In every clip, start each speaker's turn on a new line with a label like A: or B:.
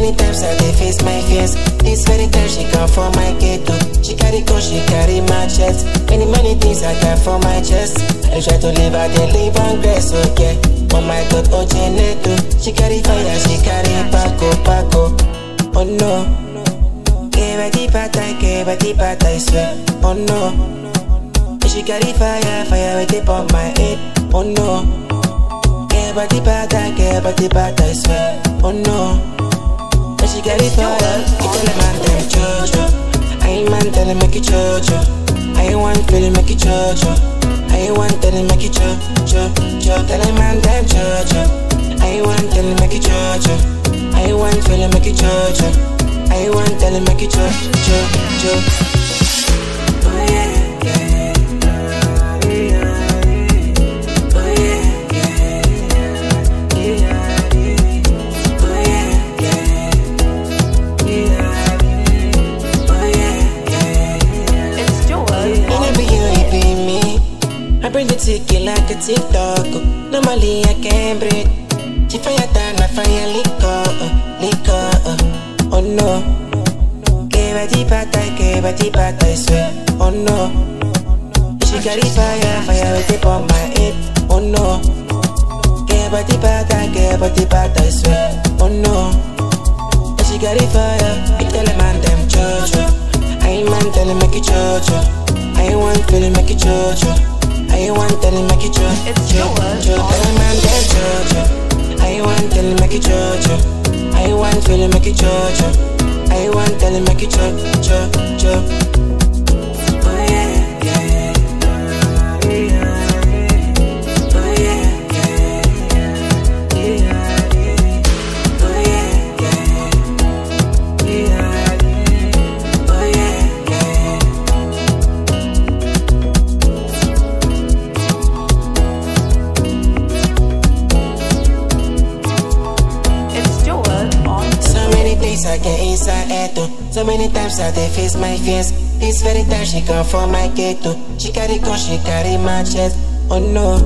A: many times I dey face my fears. This very time she come for my ghetto. She carry gun, she carry my chest. Many things I got for my chest. I try to live, I dey live on grace, okay. Oh my God, oh Janeto. She carry fire, she carry Paco. Oh no. Que bati pata, I swear. Oh no. She carry fire with it on my head. Oh no. Que bati pata, I swear. Oh no. She carry fire. You tell a man them Jojo. I ain't man tell him make it Jojo. I ain't one feeling make it Jojo. I ain't one tell him make it Jojo. Tell a man them Jojo. I ain't one tell him make it Jojo. I ain't one feeling make it Jojo. I ain't one tell him make it Jojo. Oh yeah. I bring the ticket like a TikTok. Normally I can't breathe. She fire down, I fire liquor. Oh no. Que bati pata, I swear. Oh no. She carry fire with it on my head. Oh no. Que bati pata, I swear. Oh no. She carry fire. You tell a man them Jojo. I ain't man tell him make it Jojo. I ain't one feeling make it Jojo. I ain't one telling make it Jojo. Tell a man that Jojo. I ain't one telling make it Jojo. I ain't one feeling make it Jojo. I ain't one telling make it Jojo. Oh yeah. I get inside Eto. So many times I dey face my fears. This very time she come for my ghetto. She carry gun, she carry my chest. Oh no.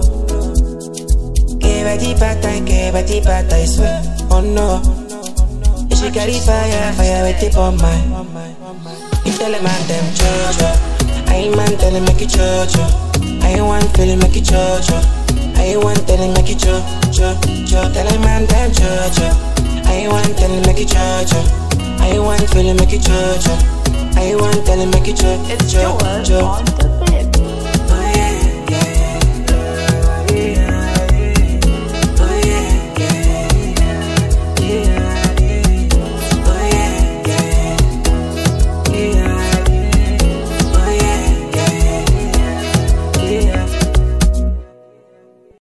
A: Que bati pata, I swear. Oh no. She carry fire with it on my. You tell a man them Jojo. I ain't man tell him make it Jojo. I ain't one feeling make it Jojo. I ain't one telling make it Jojo. Tell a man them Jojo. I ain't one telling make it Jojo. I ain't one feeling make it Jojo. I ain't one telling make it Jojo.